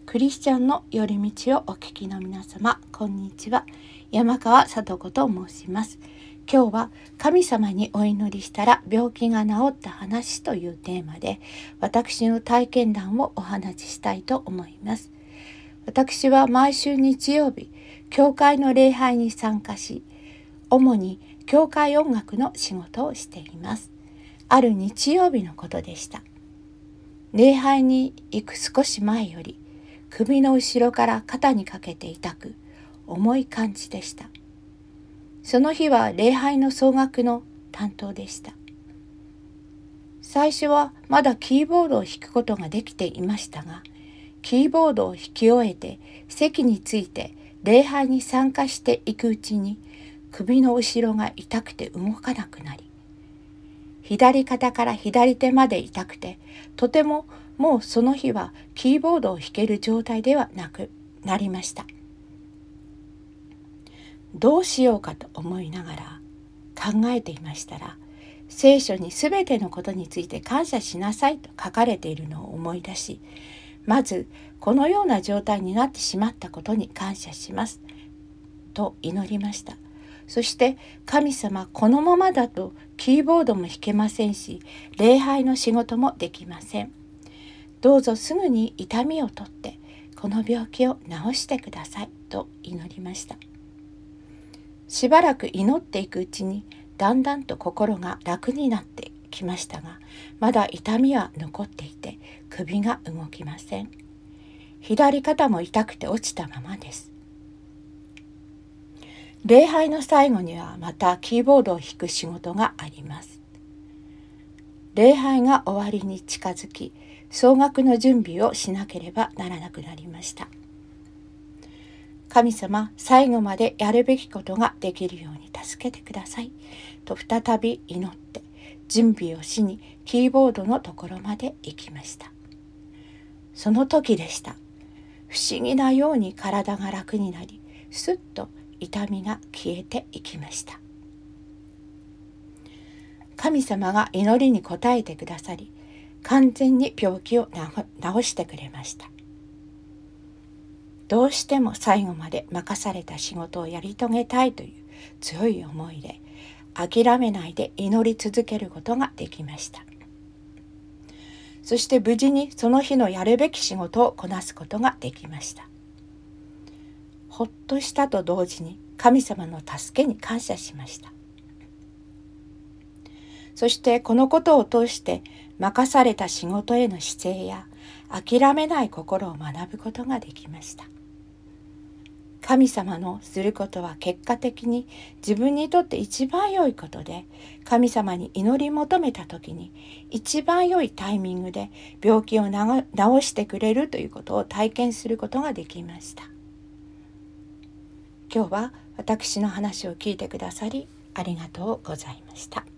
クリスチャンの寄り道をお聞きの皆様、こんにちは。山川聡子と申します。今日は神様にお祈りしたら病気が治った話というテーマで、私の体験談をお話ししたいと思います。私は毎週日曜日、教会の礼拝に参加し、主に教会音楽の仕事をしています。ある日曜日のことでした。礼拝に行く少し前より、首の後ろから肩にかけて痛く、重い感じでした。その日は礼拝の奏楽の担当でした。最初はまだキーボードを弾くことができていましたが、キーボードを弾き終えて席について礼拝に参加していくうちに、首の後ろが痛くて動かなくなり、左肩から左手まで痛くて、とてももうその日はキーボードを弾ける状態ではなくなりました。どうしようかと思いながら考えていましたら、聖書にすべてのことについて感謝しなさいと書かれているのを思い出し、まずこのような状態になってしまったことに感謝しますと祈りました。そして神様、このままだとキーボードも弾けませんし、礼拝の仕事もできません。どうぞすぐに痛みを取ってこの病気を治してくださいと祈りました。しばらく祈っていくうちにだんだんと心が楽になってきましたが、まだ痛みは残っていて首が動きません。左肩も痛くて落ちたままです。礼拝の最後にはまたキーボードを弾く仕事があります。礼拝が終わりに近づき、奏楽の準備をしなければならなくなりました。神様、最後までやるべきことができるように助けてくださいと再び祈って準備をしにキーボードのところまで行きました。その時でした。不思議なように体が楽になり、すっと痛みが消えていきました。神様が祈りに応えてくださり、完全に病気を治してくれました。どうしても最後まで任された仕事をやり遂げたいという強い思いで、諦めないで祈り続けることができました。そして無事にその日のやるべき仕事をこなすことができました。ほっとしたと同時に神様の助けに感謝しました。そしてこのことを通して任された仕事への姿勢や諦めない心を学ぶことができました。神様のすることは結果的に自分にとって一番良いことで、神様に祈り求めた時に一番良いタイミングで病気を治してくれるということを体験することができました。今日は私の話を聞いてくださりありがとうございました。